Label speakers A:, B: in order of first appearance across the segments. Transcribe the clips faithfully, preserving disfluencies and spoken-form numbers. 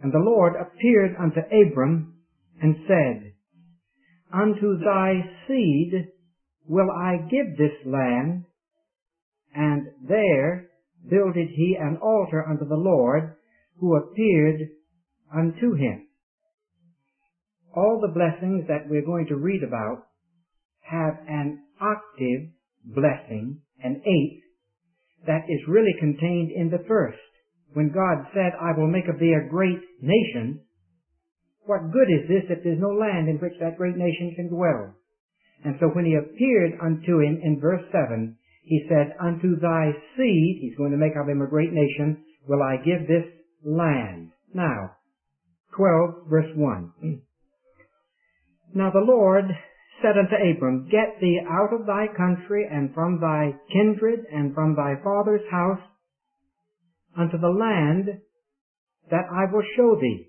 A: And the Lord appeared unto Abram and said, Unto thy seed will I give this land. And there builded he an altar unto the Lord, who appeared unto him. All the blessings that we're going to read about have an octave blessing, an eighth, that is really contained in the first. When God said, I will make of thee a great nation, what good is this if there's no land in which that great nation can dwell? And so when he appeared unto him in verse seven, he said, Unto thy seed, he's going to make of him a great nation, will I give this land. Now, twelve verse one. Now the Lord said unto Abram, Get thee out of thy country and from thy kindred and from thy father's house unto the land that I will show thee.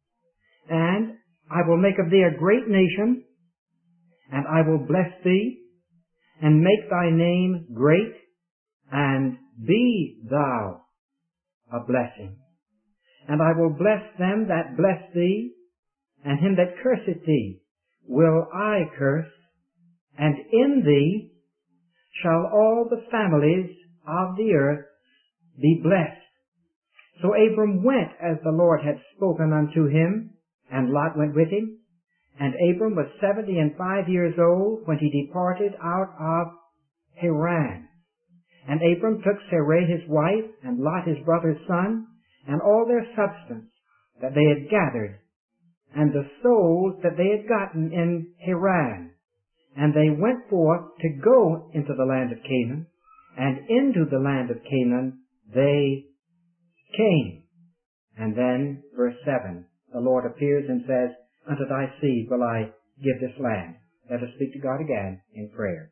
A: And I will make of thee a great nation, and I will bless thee, and make thy name great, and be thou a blessing. And I will bless them that bless thee, and him that curseth thee will I curse, and in thee shall all the families of the earth be blessed. So Abram went as the Lord had spoken unto him, and Lot went with him. And Abram was seventy and five years old when he departed out of Haran. And Abram took Sarai his wife, and Lot his brother's son, and all their substance that they had gathered, and the souls that they had gotten in Haran. And they went forth to go into the land of Canaan, and into the land of Canaan they came. And then, verse seven, the Lord appears and says, Unto thy seed will I give this land. Let us speak to God again in prayer.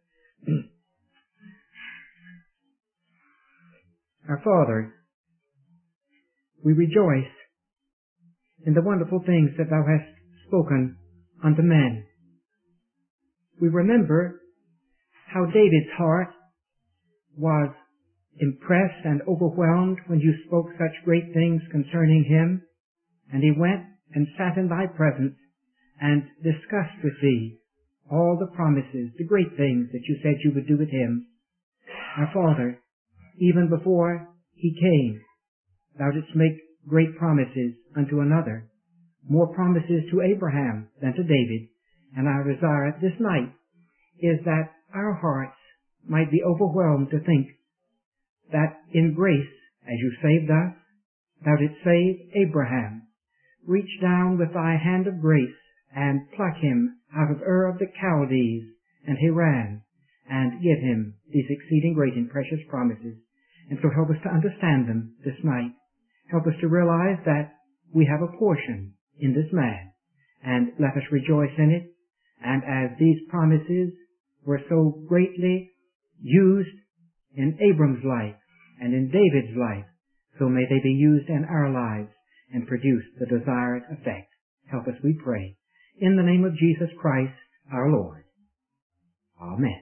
A: Our Father, we rejoice in the wonderful things that thou hast spoken unto men. We remember how David's heart was impressed and overwhelmed when you spoke such great things concerning him, and he went and sat in thy presence and discussed with thee all the promises, the great things that you said you would do with him. Our Father, even before he came, thou didst make great promises unto another, more promises to Abraham than to David, and our desire this night is that our hearts might be overwhelmed to think that in grace, as you saved us, thou didst save Abraham. Reach down with thy hand of grace and pluck him out of Ur of the Chaldees and Haran, and give him these exceeding great and precious promises. And so help us to understand them this night. Help us to realize that we have a portion in this man, and let us rejoice in it. And as these promises were so greatly used in Abram's life and in David's life, so may they be used in our lives and produce the desired effect. Help us, we pray, in the name of Jesus Christ, our Lord. Amen.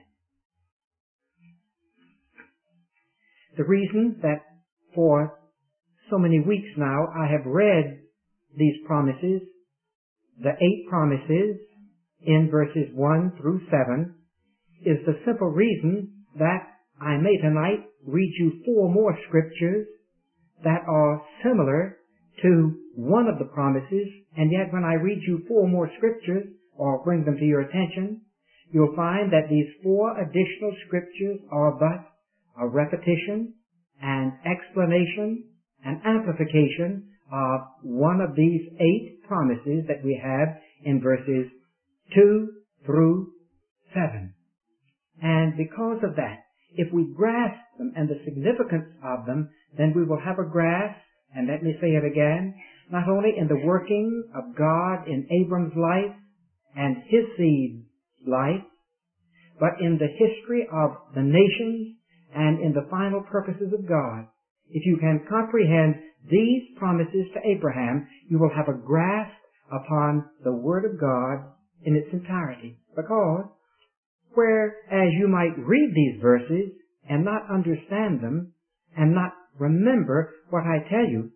A: The reason that for so many weeks now I have read these promises, the eight promises in verses one through seven, is the simple reason that I may tonight read you four more scriptures that are similar to one of the promises, and yet when I read you four more scriptures, or bring them to your attention, you'll find that these four additional scriptures are but a repetition and explanation and amplification of one of these eight promises that we have in verses two through seven. And because of that, if we grasp them and the significance of them, then we will have a grasp, and let me say it again, not only in the working of God in Abram's life and his seed's life, but in the history of the nations and in the final purposes of God. If you can comprehend these promises to Abraham, you will have a grasp upon the Word of God in its entirety. Because whereas you might read these verses and not understand them and not remember what I tell you,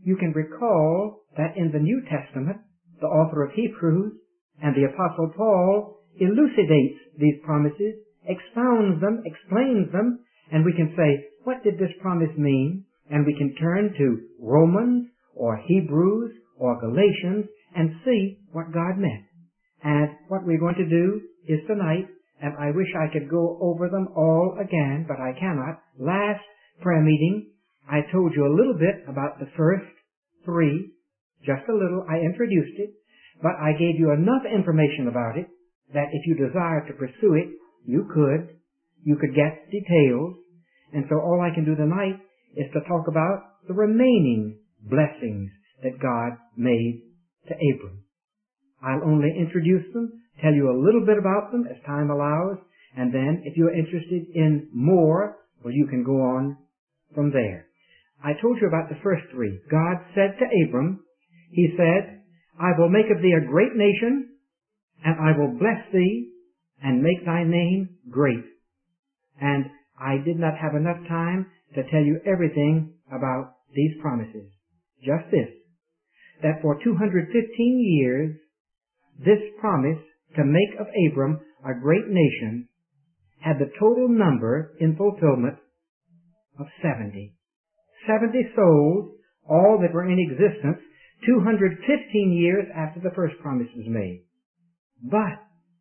A: You can recall that in the New Testament, the author of Hebrews and the Apostle Paul elucidates these promises, expounds them, explains them, and we can say, what did this promise mean? And we can turn to Romans or Hebrews or Galatians and see what God meant. And what we're going to do is tonight, and I wish I could go over them all again, but I cannot. Last prayer meeting, I told you a little bit about the first three, just a little. I introduced it, but I gave you enough information about it that if you desire to pursue it, you could. You could get details. And so all I can do tonight is to talk about the remaining blessings that God made to Abram. I'll only introduce them, tell you a little bit about them as time allows, and then if you're interested in more, well, you can go on from there. I told you about the first three. God said to Abram, He said, I will make of thee a great nation, and I will bless thee, and make thy name great. And I did not have enough time to tell you everything about these promises. Just this, that for two hundred fifteen years, this promise to make of Abram a great nation had the total number in fulfillment of seventy. seventy souls, all that were in existence, two hundred fifteen years after the first promise was made. But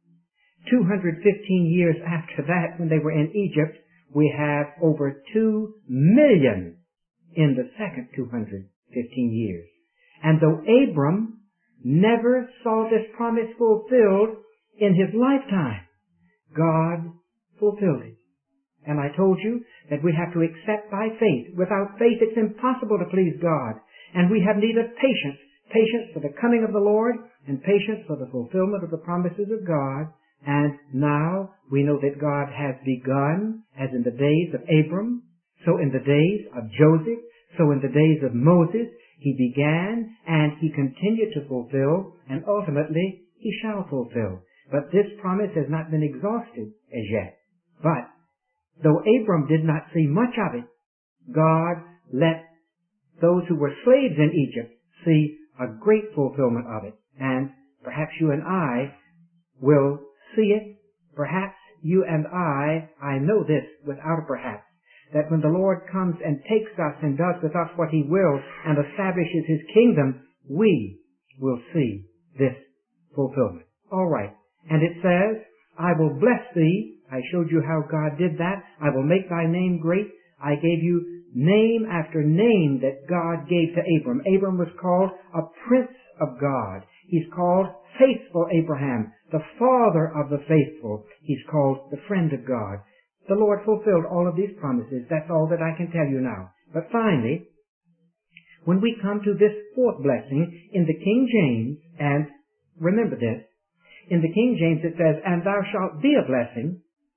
A: two hundred fifteen years after that, when they were in Egypt, we have over two million in the second two hundred fifteen years. And though Abram never saw this promise fulfilled in his lifetime, God fulfilled it. And I told you that we have to accept by faith. Without faith, it's impossible to please God. And we have need of patience. Patience for the coming of the Lord and patience for the fulfillment of the promises of God. And now we know that God has begun, as in the days of Abram, so in the days of Joseph, so in the days of Moses, He began and He continued to fulfill, and ultimately He shall fulfill. But this promise has not been exhausted as yet. But though Abram did not see much of it, God let those who were slaves in Egypt see a great fulfillment of it. And perhaps you and I will see it. Perhaps you and I, I know this without a perhaps, that when the Lord comes and takes us and does with us what He will and establishes His kingdom, we will see this fulfillment. All right. And it says, I will bless thee. I showed you how God did that. I will make thy name great. I gave you name after name that God gave to Abram. Abram was called a prince of God. He's called faithful Abraham, the father of the faithful. He's called the friend of God. The Lord fulfilled all of these promises. That's all that I can tell you now. But finally, when we come to this fourth blessing in the King James, and remember this, in the King James it says, and thou shalt be a blessing,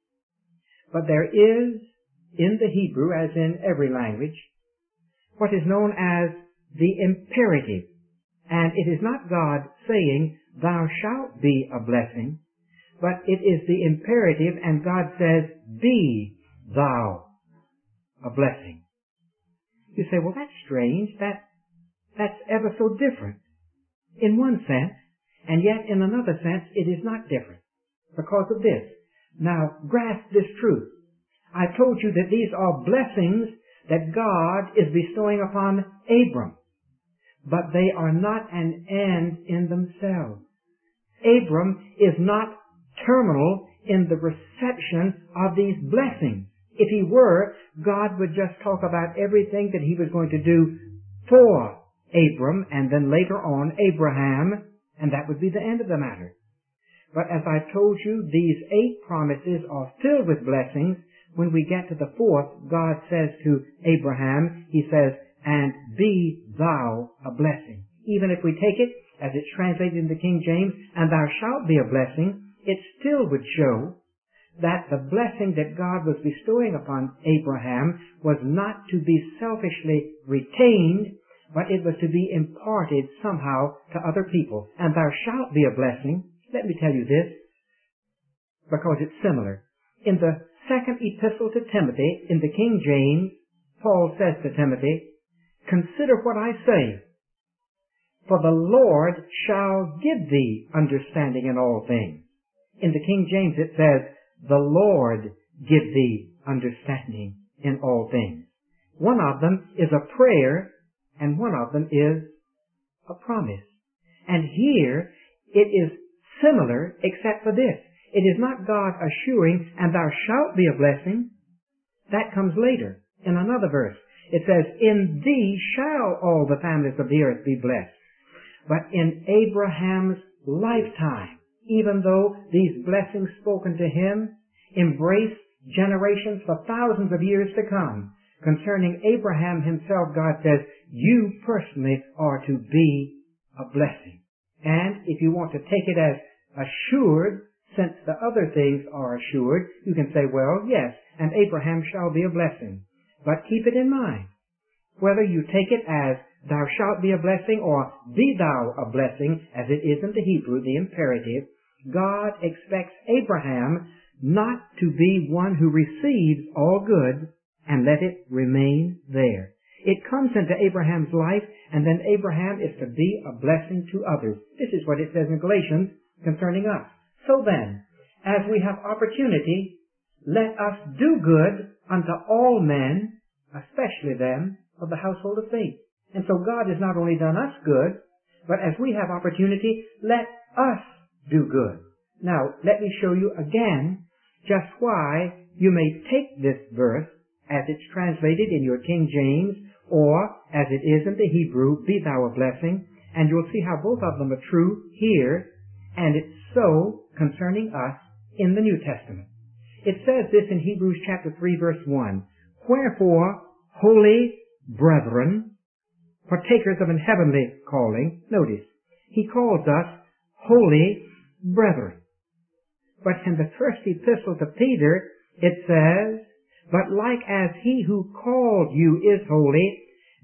A: but there is in the Hebrew, as in every language, what is known as the imperative. And it is not God saying, thou shalt be a blessing, but it is the imperative, and God says, be thou a blessing. You say, well, that's strange. That, that's ever so different in one sense, and yet in another sense it is not different because of this. Now, grasp this truth. I told you that these are blessings that God is bestowing upon Abram, but they are not an end in themselves. Abram is not terminal in the reception of these blessings. If he were, God would just talk about everything that He was going to do for Abram and then later on Abraham, and that would be the end of the matter. But as I told you, these eight promises are filled with blessings. When we get to the fourth, God says to Abraham, He says, and be thou a blessing. Even if we take it as it's translated in the King James, and thou shalt be a blessing, it still would show that the blessing that God was bestowing upon Abraham was not to be selfishly retained, but it was to be imparted somehow to other people. And thou shalt be a blessing. Let me tell you this, because it's similar. In the second epistle to Timothy, in the King James, Paul says to Timothy, consider what I say. For the Lord shall give thee understanding in all things. In the King James it says, the Lord give thee understanding in all things. One of them is a prayer, and one of them is a promise. And here it is similar except for this. It is not God assuring, and thou shalt be a blessing. That comes later in another verse. It says, in thee shall all the families of the earth be blessed. But in Abraham's lifetime, even though these blessings spoken to him embrace generations for thousands of years to come, concerning Abraham himself, God says, you personally are to be a blessing. And if you want to take it as assured, since the other things are assured, you can say, well, yes, and Abraham shall be a blessing. But keep it in mind, whether you take it as thou shalt be a blessing or be thou a blessing, as it is in the Hebrew, the imperative, God expects Abraham not to be one who receives all good and let it remain there. It comes into Abraham's life, and then Abraham is to be a blessing to others. This is what it says in Galatians concerning us. So then, as we have opportunity, let us do good unto all men, especially them of the household of faith. And so God has not only done us good, but as we have opportunity, let us do good. Now, let me show you again just why you may take this verse as it's translated in your King James, or as it is in the Hebrew, be thou a blessing, and you'll see how both of them are true here, and it's so concerning us in the New Testament. It says this in Hebrews chapter three, verse one, wherefore, holy brethren, partakers of an heavenly calling, notice, he calls us holy brethren. But in the first epistle to Peter, it says, but like as he who called you is holy,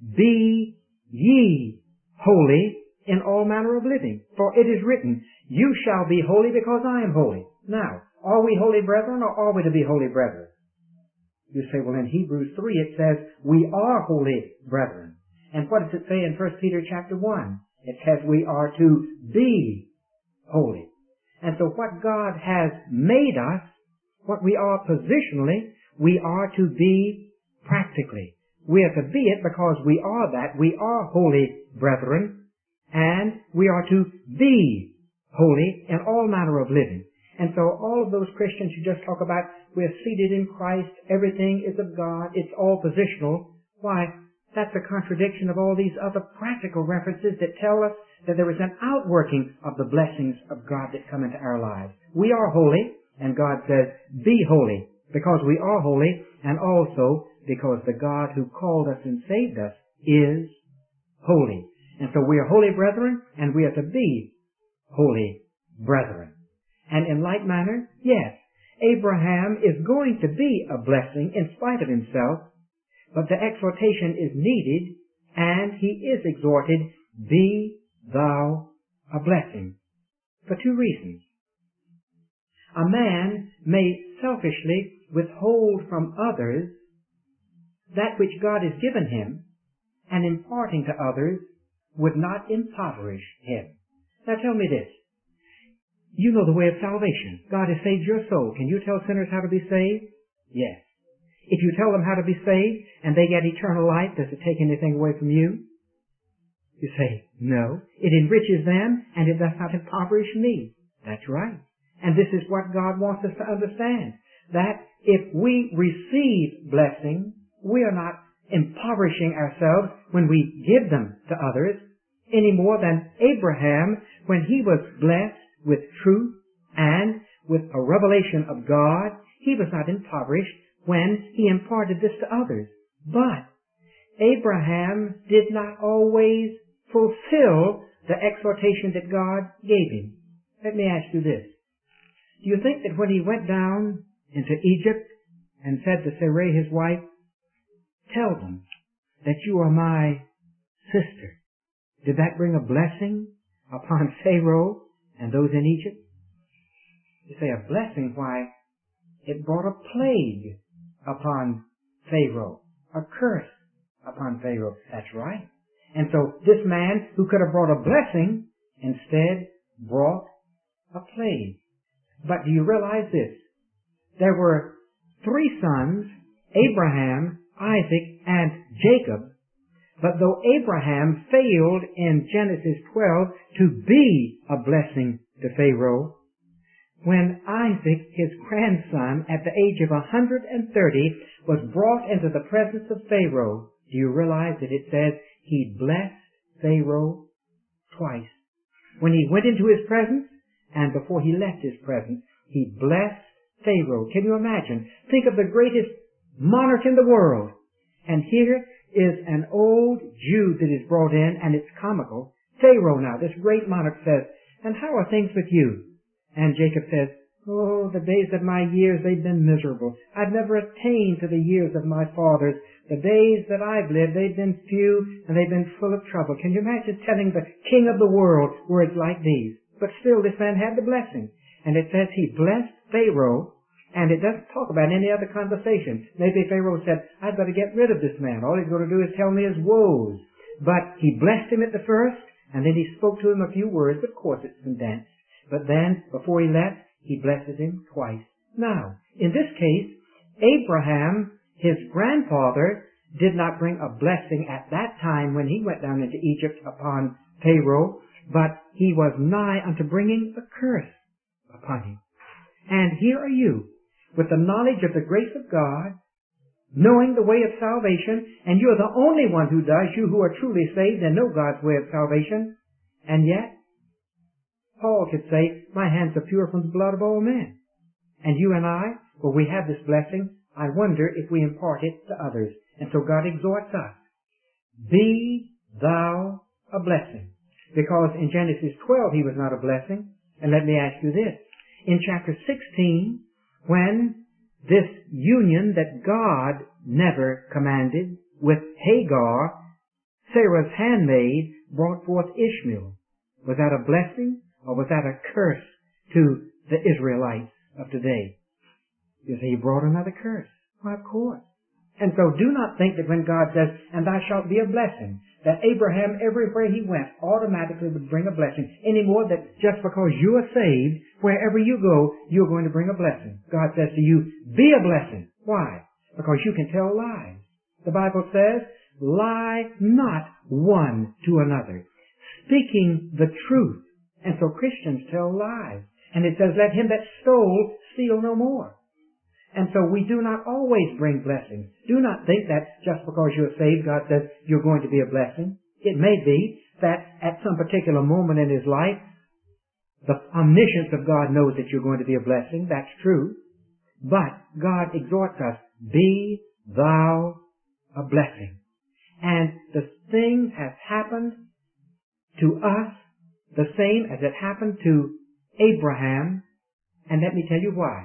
A: be ye holy in all manner of living. For it is written, you shall be holy because I am holy. Now, are we holy brethren, or are we to be holy brethren? You say, well, in Hebrews three it says, we are holy brethren. And what does it say in First Peter chapter one? It says we are to be holy. And so what God has made us, what we are positionally, we are to be practically. We are to be it because we are that. We are holy brethren, and we are to be holy in all manner of living. And so all of those Christians you just talk about, we're seated in Christ, everything is of God, it's all positional. Why, that's a contradiction of all these other practical references that tell us that there is an outworking of the blessings of God that come into our lives. We are holy, and God says, be holy, because we are holy, and also because the God who called us and saved us is holy. And so we are holy brethren, and we are to be holy brethren. And in like manner, yes, Abraham is going to be a blessing in spite of himself, but the exhortation is needed, and he is exhorted, be thou a blessing, for two reasons. A man may selfishly withhold from others that which God has given him, and imparting to others would not impoverish him. Now tell me this. You know the way of salvation. God has saved your soul. Can you tell sinners how to be saved? Yes. If you tell them how to be saved and they get eternal life, does it take anything away from you? You say, no. It enriches them and it does not impoverish me. That's right. And this is what God wants us to understand. That if we receive blessing, we are not impoverishing ourselves when we give them to others any more than Abraham when he was blessed with truth and with a revelation of God. He was not impoverished when he imparted this to others. But Abraham did not always fulfill the exhortation that God gave him. Let me ask you this. Do you think that when he went down into Egypt and said to Sarai, his wife, tell them that you are my sister, did that bring a blessing upon Pharaoh and those in Egypt? You say a blessing, why, it brought a plague upon Pharaoh, a curse upon Pharaoh. That's right. And so this man who could have brought a blessing instead brought a plague. But do you realize this? There were three sons, Abraham, Isaac, and Jacob. But though Abraham failed in Genesis twelve to be a blessing to Pharaoh, when Isaac, his grandson, at the age of one hundred thirty, was brought into the presence of Pharaoh, do you realize that it says he blessed Pharaoh twice? When he went into his presence and before he left his presence, he blessed Pharaoh. Can you imagine? Think of the greatest monarch in the world. And here is an old Jew that is brought in, and it's comical. Pharaoh now, this great monarch, says, "And how are things with you?" And Jacob says, "Oh, the days of my years, they've been miserable. I've never attained to the years of my fathers. The days that I've lived, they've been few, and they've been full of trouble." Can you imagine telling the king of the world words like these? But still, this man had the blessing. And it says he blessed Pharaoh, and it doesn't talk about any other conversation. Maybe Pharaoh said, "I'd better get rid of this man. All he's going to do is tell me his woes." But he blessed him at the first, and then he spoke to him a few words, but of course it's condensed. But then, before he left, he blesses him twice. Now, in this case, Abraham, his grandfather, did not bring a blessing at that time when he went down into Egypt upon Pharaoh, but he was nigh unto bringing a curse upon him. And here are you, with the knowledge of the grace of God, knowing the way of salvation, and you're the only one who does, you who are truly saved and know God's way of salvation, and yet, Paul could say, "My hands are pure from the blood of all men." And you and I, well, we have this blessing. I wonder if we impart it to others. And so God exhorts us, "Be thou a blessing." Because in Genesis twelve he was not a blessing. And let me ask you this. In chapter sixteen, when this union that God never commanded with Hagar, Sarah's handmaid, brought forth Ishmael, was that a blessing or was that a curse to the Israelites of today? You say he brought another curse. Well, of course. And so do not think that when God says, "And thou shalt be a blessing," that Abraham everywhere he went automatically would bring a blessing, any more that just because you are saved, wherever you go, you're going to bring a blessing. God says to you, "Be a blessing." Why? Because you can tell lies. The Bible says, "Lie not one to another," speaking the truth. And so Christians tell lies. And it says, "Let him that stole steal no more." And so we do not always bring blessings. Do not think that just because you're saved, God says you're going to be a blessing. It may be that at some particular moment in his life, the omniscience of God knows that you're going to be a blessing. That's true. But God exhorts us, "Be thou a blessing." And the thing has happened to us the same as it happened to Abraham. And let me tell you why.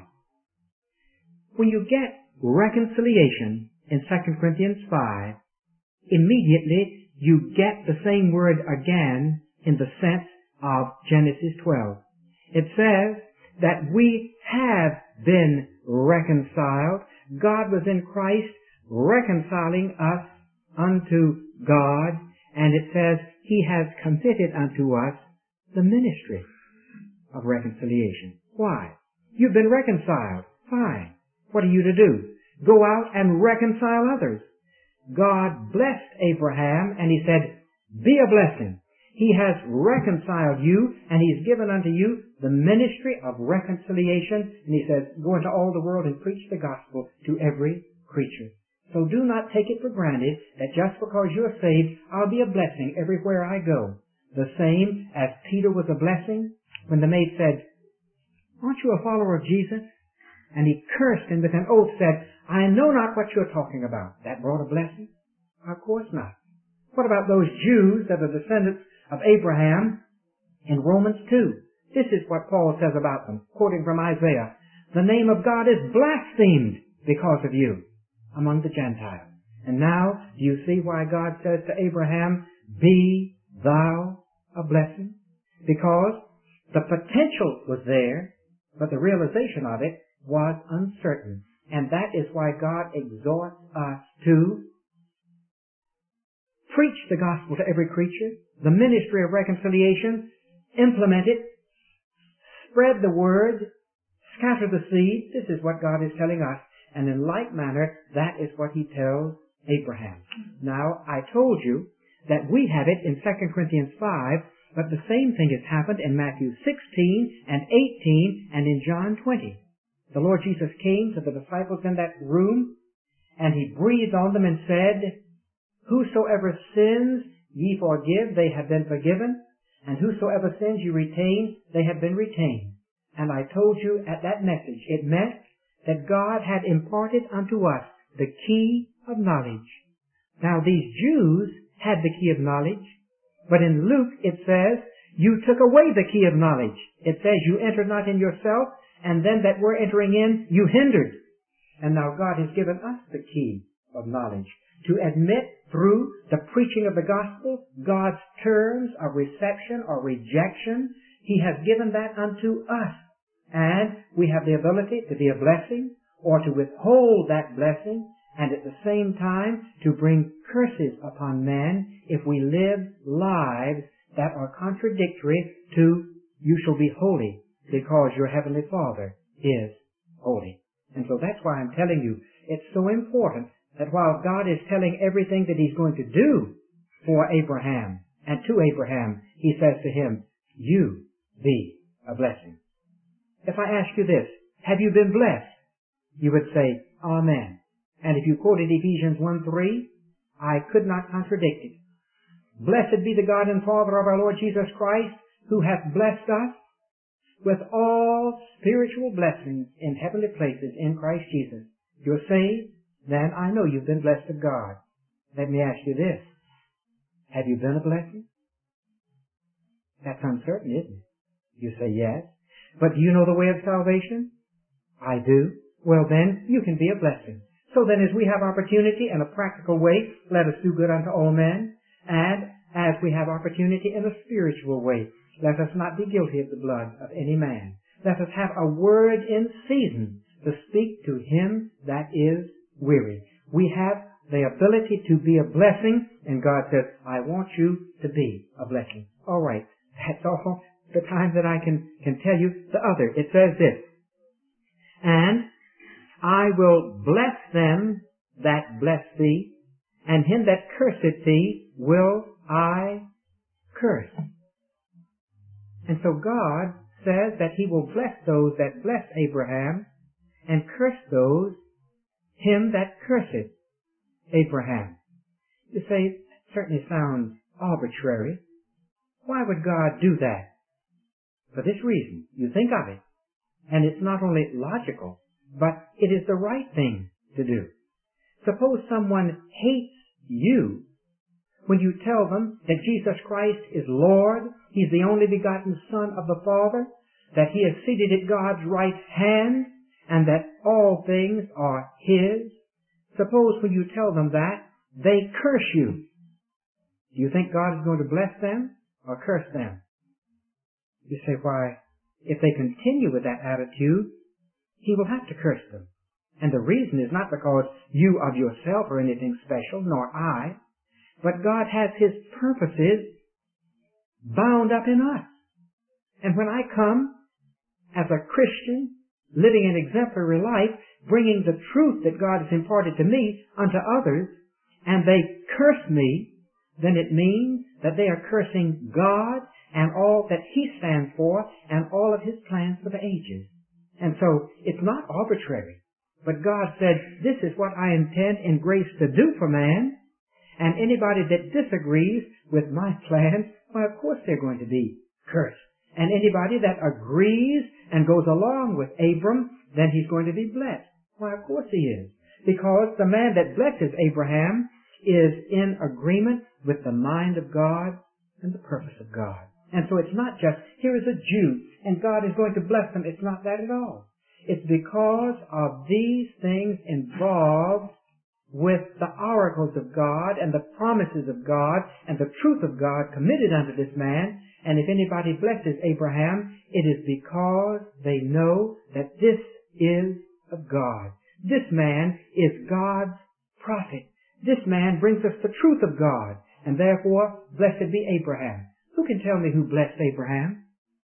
A: When you get reconciliation in Second Corinthians five, immediately you get the same word again in the sense of Genesis twelve. It says that we have been reconciled. God was in Christ reconciling us unto God, and it says he has committed unto us the ministry of reconciliation. Why? You've been reconciled. Fine. What are you to do? Go out and reconcile others. God blessed Abraham, and he said, "Be a blessing." He has reconciled you, and he's given unto you the ministry of reconciliation. And he says, "Go into all the world and preach the gospel to every creature." So do not take it for granted that just because you're saved, I'll be a blessing everywhere I go. The same as Peter was a blessing when the maid said, "Aren't you a follower of Jesus?" And he cursed and with an oath said, "I know not what you're talking about." That brought a blessing? Of course not. What about those Jews that are descendants of Abraham in Romans two? This is what Paul says about them, quoting from Isaiah. "The name of God is blasphemed because of you among the Gentiles." And now, do you see why God says to Abraham, "Be thou a blessing"? Because the potential was there, but the realization of it was uncertain. And that is why God exhorts us to preach the gospel to every creature, the ministry of reconciliation, implement it, spread the word, scatter the seed. This is what God is telling us. And in like manner, that is what he tells Abraham. Now, I told you that we have it in Second Corinthians five, but the same thing has happened in Matthew sixteen and eighteen and in John twenty. The Lord Jesus came to the disciples in that room, and he breathed on them and said, "Whosoever sins ye forgive, they have been forgiven, and whosoever sins you retain, they have been retained." And I told you at that message, it meant that God had imparted unto us the key of knowledge. Now these Jews had the key of knowledge, but in Luke it says, you took away the key of knowledge. It says you entered not in yourself, and then that we're entering in, you hindered. And now God has given us the key of knowledge to admit through the preaching of the gospel God's terms of reception or rejection. He has given that unto us. And we have the ability to be a blessing or to withhold that blessing, and at the same time to bring curses upon men if we live lives that are contradictory to "you shall be holy because your heavenly Father is holy." And so that's why I'm telling you, it's so important that while God is telling everything that he's going to do for Abraham and to Abraham, he says to him, "You be a blessing." If I ask you this, have you been blessed? You would say, "Amen." And if you quoted Ephesians one three, I could not contradict it. "Blessed be the God and Father of our Lord Jesus Christ, who hath blessed us with all spiritual blessings in heavenly places in Christ Jesus." You're saved? Then I know you've been blessed of God. Let me ask you this. Have you been a blessing? That's uncertain, isn't it? You say yes. But do you know the way of salvation? I do. Well then, you can be a blessing. So then as we have opportunity in a practical way, let us do good unto all men. And as we have opportunity in a spiritual way, let us not be guilty of the blood of any man. Let us have a word in season to speak to him that is weary. We have the ability to be a blessing, and God says, "I want you to be a blessing." All right. That's all the time that I can, can tell you. The other, it says this, "And I will bless them that bless thee, and him that curseth thee will I curse." And so God says that he will bless those that bless Abraham and curse those, him that curseth Abraham. You say, it certainly sounds arbitrary. Why would God do that? For this reason. You think of it, and it's not only logical, but it is the right thing to do. Suppose someone hates you when you tell them that Jesus Christ is Lord, he's the only begotten Son of the Father, that he is seated at God's right hand, and that all things are his. Suppose when you tell them that, they curse you. Do you think God is going to bless them or curse them? You say, why, if they continue with that attitude, he will have to curse them. And the reason is not because you of yourself are anything special, nor I, but God has his purposes bound up in us. And when I come as a Christian, living an exemplary life, bringing the truth that God has imparted to me unto others, and they curse me, then it means that they are cursing God and all that he stands for and all of his plans for the ages. And so it's not arbitrary. But God said, this is what I intend in grace to do for man, and anybody that disagrees with my plans, why, of course they're going to be cursed. And anybody that agrees and goes along with Abram, then he's going to be blessed. Why, of course he is. Because the man that blesses Abraham is in agreement with the mind of God and the purpose of God. And so it's not just, here is a Jew, and God is going to bless them. It's not that at all. It's because of these things involved with the oracles of God and the promises of God and the truth of God committed unto this man. And if anybody blesses Abraham, it is because they know that this is of God. This man is God's prophet. This man brings us the truth of God. and therefore blessed be Abraham. Who can tell me who blessed Abraham?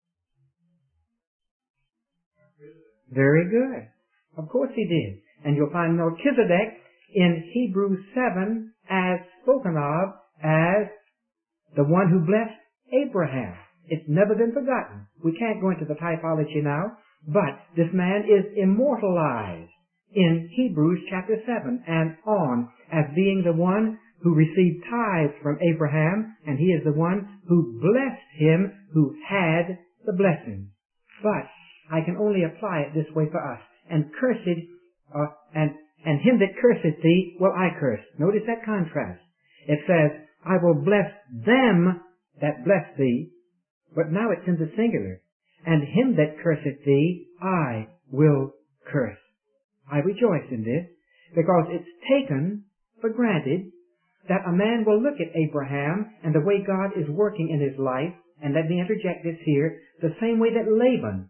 A: Very good. Of course he did. And you'll find Melchizedek in Hebrews seven as spoken of as the one who blessed Abraham. It's never been forgotten. We can't go into the typology now, but this man is immortalized in Hebrews chapter seven and on as being the one who received tithes from Abraham, and he is the one who blessed him who had the blessing. But I can only apply it this way for us. And cursed, uh, and, and him that curseth thee will I curse. Notice that contrast. It says, I will bless them that bless thee, but now it's in the singular. And him that curseth thee, I will curse. I rejoice in this, because it's taken for granted that a man will look at Abraham and the way God is working in his life, and let me interject this here, the same way that Laban,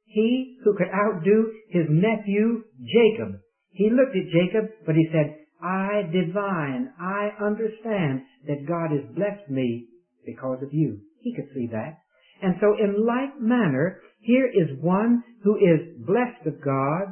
A: he who could outdo his nephew Jacob, he looked at Jacob, but he said, I divine, I understand that God has blessed me because of you. He could see that. And so in like manner, here is one who is blessed of God,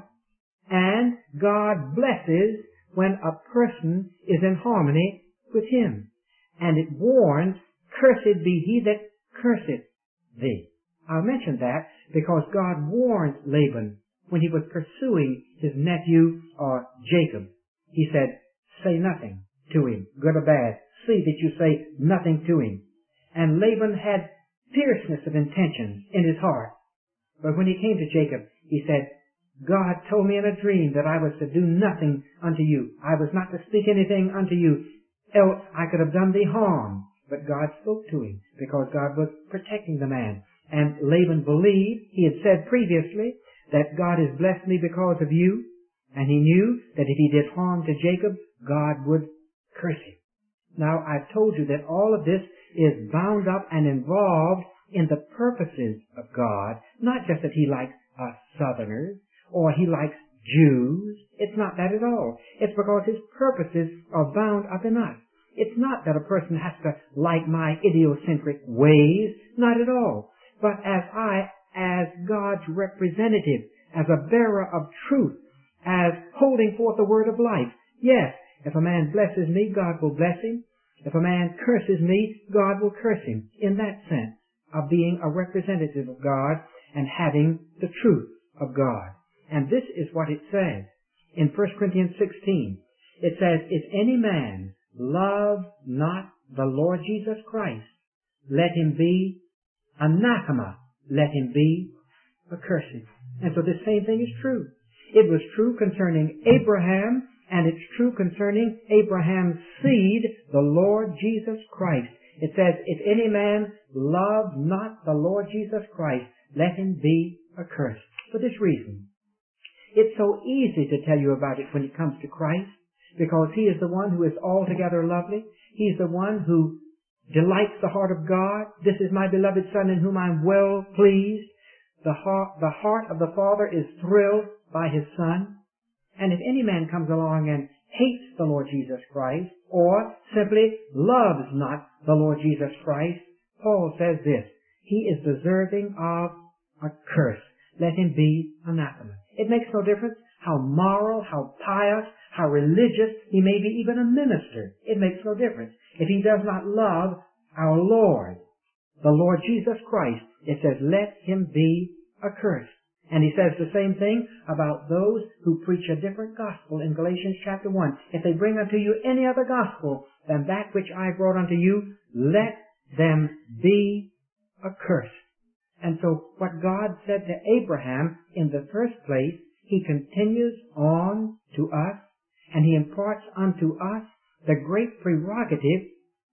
A: and God blesses when a person is in harmony with him. And it warns, cursed be he that curseth thee. I'll mention that because God warned Laban when he was pursuing his nephew or Jacob. He said, say nothing to him, good or bad. See that you say nothing to him. And Laban had fierceness of intentions in his heart. But when he came to Jacob, he said, God told me in a dream that I was to do nothing unto you. I was not to speak anything unto you, else I could have done thee harm. But God spoke to him because God was protecting the man. And Laban believed, he had said previously, that God has blessed me because of you. And he knew that if he did harm to Jacob, God would curse him. Now, I've told you that all of this is bound up and involved in the purposes of God. Not just that he likes us Southerners or he likes Jews. It's not that at all. It's because his purposes are bound up in us. It's not that a person has to like my idiosyncratic ways. Not at all. But as I, as God's representative, as a bearer of truth, as holding forth the word of life, yes, if a man blesses me, God will bless him. If a man curses me, God will curse him. In that sense of being a representative of God and having the truth of God. And this is what it says in First Corinthians sixteen. It says, if any man love not the Lord Jesus Christ, let him be anathema, let him be accursed. And so the same thing is true. It was true concerning Abraham, and it's true concerning Abraham's seed, the Lord Jesus Christ. It says, if any man love not the Lord Jesus Christ, let him be accursed. For this reason, it's so easy to tell you about it when it comes to Christ, because he is the one who is altogether lovely. He's the one who delights the heart of God. This is my beloved Son in whom I'm well pleased. The heart, the heart of the Father is thrilled by his Son. And if any man comes along and hates the Lord Jesus Christ, or simply loves not the Lord Jesus Christ, Paul says this, he is deserving of a curse. Let him be anathema. It makes no difference how moral, how pious, how religious, he may be even a minister. It makes no difference. If he does not love our Lord, the Lord Jesus Christ, it says, let him be accursed. And he says the same thing about those who preach a different gospel in Galatians chapter one. If they bring unto you any other gospel than that which I brought unto you, let them be accursed. And so what God said to Abraham in the first place, he continues on to us, and he imparts unto us the great prerogative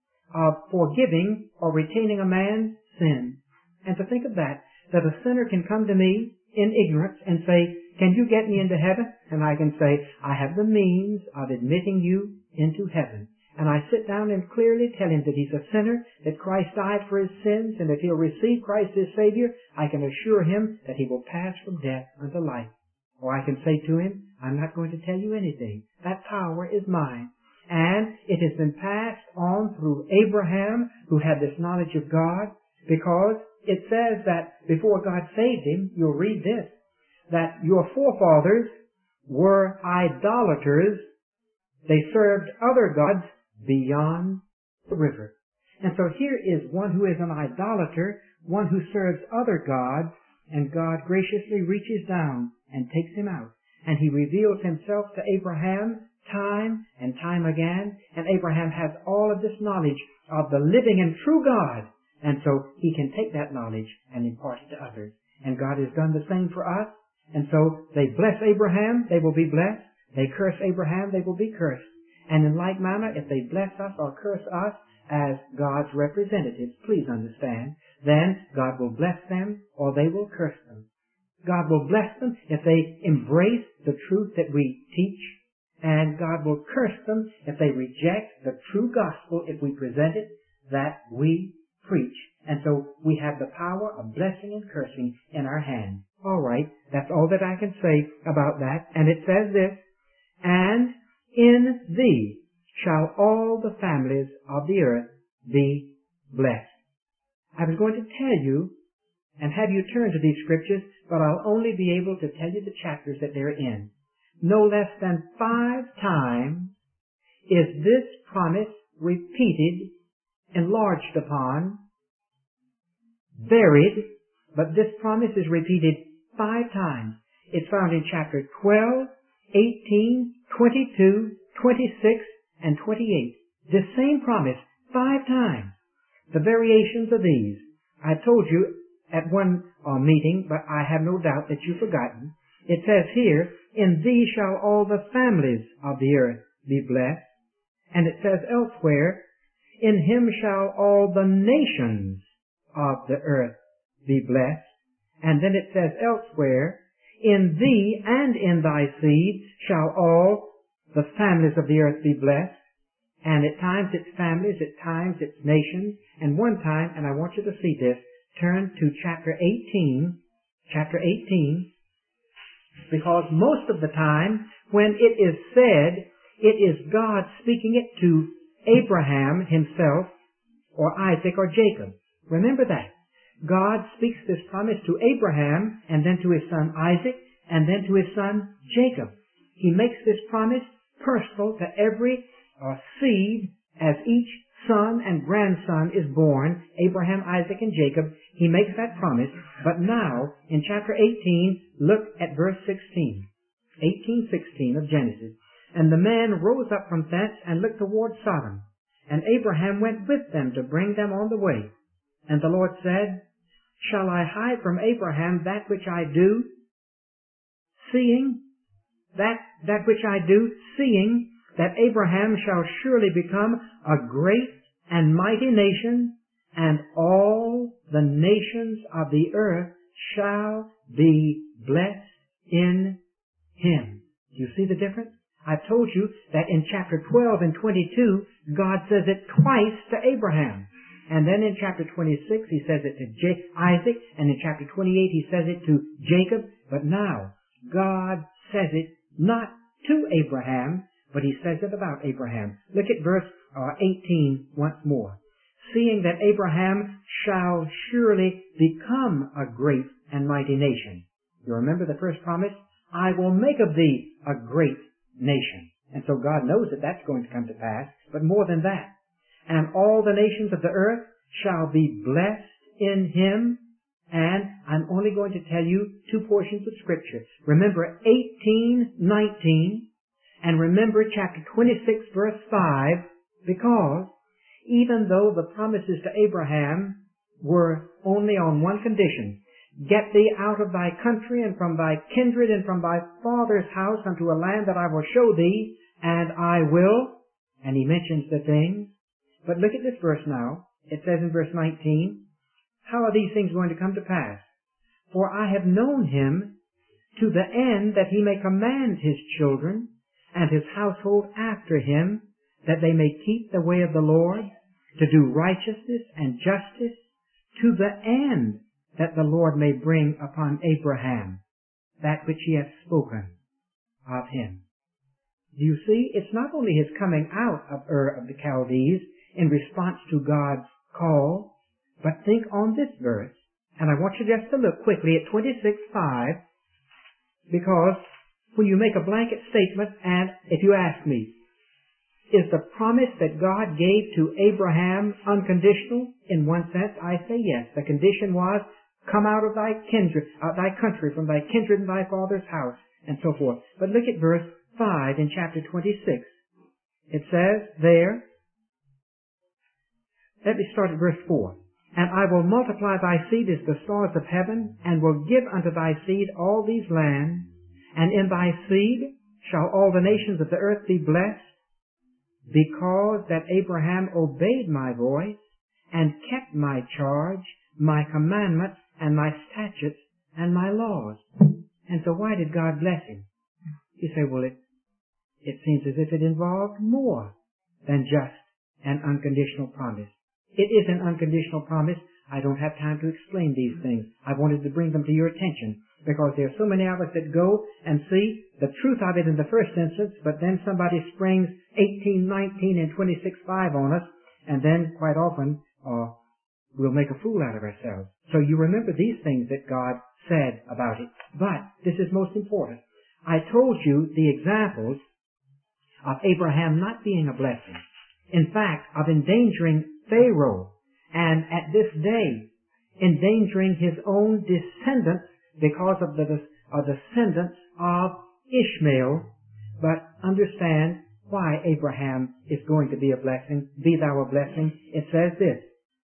A: of forgiving or retaining a man's sin. And to think of that, that a sinner can come to me in ignorance and say, can you get me into heaven? And I can say, I have the means of admitting you into heaven. And I sit down and clearly tell him that he's a sinner, that Christ died for his sins, and if he'll receive Christ as Savior, I can assure him that he will pass from death unto life. Or I can say to him, I'm not going to tell you anything. That power is mine. And it has been passed on through Abraham, who had this knowledge of God, because it says that before God saved him, you'll read this, that your forefathers were idolaters. They served other gods beyond the river. And so here is one who is an idolater, one who serves other gods, and God graciously reaches down and takes him out. And he reveals himself to Abraham time and time again, and Abraham has all of this knowledge of the living and true God, and so he can take that knowledge and impart it to others. And God has done the same for us, and so they bless Abraham, they will be blessed. They curse Abraham, they will be cursed. And in like manner, if they bless us or curse us as God's representatives, please understand, then God will bless them or they will curse them. God will bless them if they embrace the truth that we teach, and God will curse them if they reject the true gospel if we present it that we preach. And so we have the power of blessing and cursing in our hands. All right, that's all that I can say about that. And it says this, and in thee shall all the families of the earth be blessed. I was going to tell you and have you turn to these scriptures, but I'll only be able to tell you the chapters that they're in. No less than five times is this promise repeated, enlarged upon, varied, but this promise is repeated five times. It's found in chapter twelve, eighteen, twenty-two, twenty-six, and twenty-eight. This same promise five times. The variations of these. I told you at one uh, meeting, but I have no doubt that you've forgotten. It says here, in thee shall all the families of the earth be blessed. And it says elsewhere, in him shall all the nations of the earth be blessed. And then it says elsewhere, in thee and in thy seed shall all the families of the earth be blessed. And at times it's families, at times it's nations. And one time, and I want you to see this, turn to chapter eighteen, chapter eighteen, because most of the time when it is said, it is God speaking it to Abraham himself, or Isaac, or Jacob. Remember that. God speaks this promise to Abraham, and then to his son Isaac, and then to his son Jacob. He makes this promise personal to every uh, seed as each son and grandson is born, Abraham, Isaac, and Jacob. He makes that promise. But now, in chapter eighteen, look at verse sixteen. eighteen sixteen of Genesis. And the man rose up from thence and looked toward Sodom. And Abraham went with them to bring them on the way. And the Lord said, shall I hide from Abraham that which I do, seeing that, that which I do, seeing that Abraham shall surely become a great and mighty nation, and all the nations of the earth shall be blessed in him. Do you see the difference? I've told you that in chapter twelve and twenty-two, God says it twice to Abraham. And then in chapter twenty-six, he says it to J- Isaac, and in chapter twenty-eight, he says it to Jacob. But now, God says it not to Abraham, but he says it about Abraham. Look at verse uh, eighteen once more. Seeing that Abraham shall surely become a great and mighty nation. You remember the first promise? I will make of thee a great nation. And so God knows that that's going to come to pass. But more than that. And all the nations of the earth shall be blessed in him. And I'm only going to tell you two portions of Scripture. Remember eighteen nineteen. And remember chapter twenty-six verse five, because even though the promises to Abraham were only on one condition, get thee out of thy country and from thy kindred and from thy father's house unto a land that I will show thee, and I will, and he mentions the things. But look at this verse now. It says in verse nineteen, how are these things going to come to pass? For I have known him to the end that he may command his children and his household after him, that they may keep the way of the Lord, to do righteousness and justice, to the end that the Lord may bring upon Abraham that which he hath spoken of him. Do you see? It's not only his coming out of Ur of the Chaldees in response to God's call, but think on this verse. And I want you just to look quickly at twenty-six five, because when you make a blanket statement, and if you ask me, is the promise that God gave to Abraham unconditional? In one sense, I say yes. The condition was, come out of thy kindred, out thy country, from thy kindred and thy father's house, and so forth. But look at verse five in chapter twenty-six. It says there, let me start at verse four. And I will multiply thy seed as the stars of heaven, and will give unto thy seed all these lands, and in thy seed shall all the nations of the earth be blessed, because that Abraham obeyed my voice, and kept my charge, my commandments, and my statutes, and my laws. And so why did God bless him? You say, well, it, it seems as if it involved more than just an unconditional promise. It is an unconditional promise. I don't have time to explain these things. I wanted to bring them to your attention because there are so many of us that go and see the truth of it in the first instance, but then somebody springs eighteen, nineteen, and twenty-six five on us, and then quite often uh, we'll make a fool out of ourselves. So you remember these things that God said about it. But this is most important. I told you the examples of Abraham not being a blessing. In fact, of endangering Pharaoh, and at this day, endangering his own descendants because of the uh, descendants of Ishmael. But understand why Abraham is going to be a blessing. Be thou a blessing. It says this,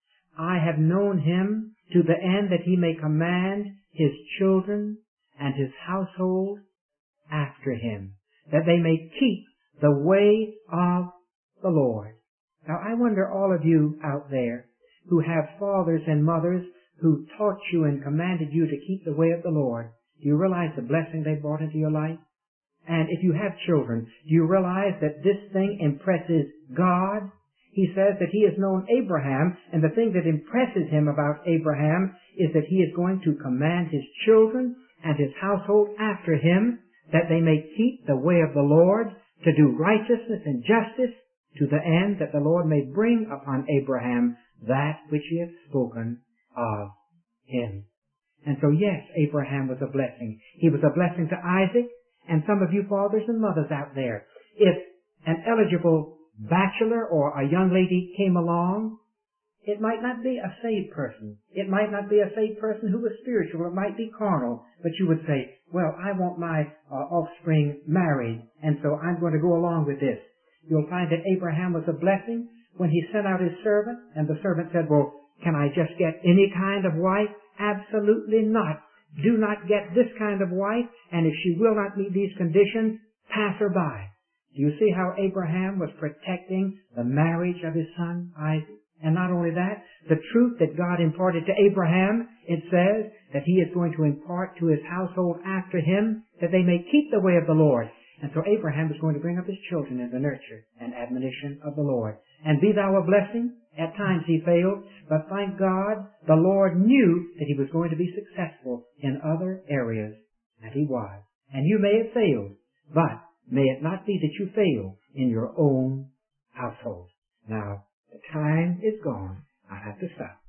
A: I have known him to the end that he may command his children and his household after him, that they may keep the way of the Lord. Now I wonder, all of you out there who have fathers and mothers who taught you and commanded you to keep the way of the Lord, do you realize the blessing they brought into your life? And if you have children, do you realize that this thing impresses God? He says that he has known Abraham, and the thing that impresses him about Abraham is that he is going to command his children and his household after him, that they may keep the way of the Lord, to do righteousness and justice, to the end that the Lord may bring upon Abraham that which he hath spoken of him. And so yes, Abraham was a blessing. He was a blessing to Isaac, and some of you fathers and mothers out there, if an eligible bachelor or a young lady came along, it might not be a saved person. It might not be a saved person who was spiritual. It might be carnal. But you would say, well, I want my uh, offspring married, and so I'm going to go along with this. You'll find that Abraham was a blessing when he sent out his servant, and the servant said, well, can I just get any kind of wife? Absolutely not. Do not get this kind of wife, and if she will not meet these conditions, pass her by. Do you see how Abraham was protecting the marriage of his son, Isaac? And not only that, the truth that God imparted to Abraham, it says that he is going to impart to his household after him, that they may keep the way of the Lord. And so Abraham is going to bring up his children in the nurture and admonition of the Lord. And be thou a blessing. At times he failed, but thank God, the Lord knew that he was going to be successful in other areas, and he was. And you may have failed, but may it not be that you fail in your own household. Now, the time is gone. I have to stop.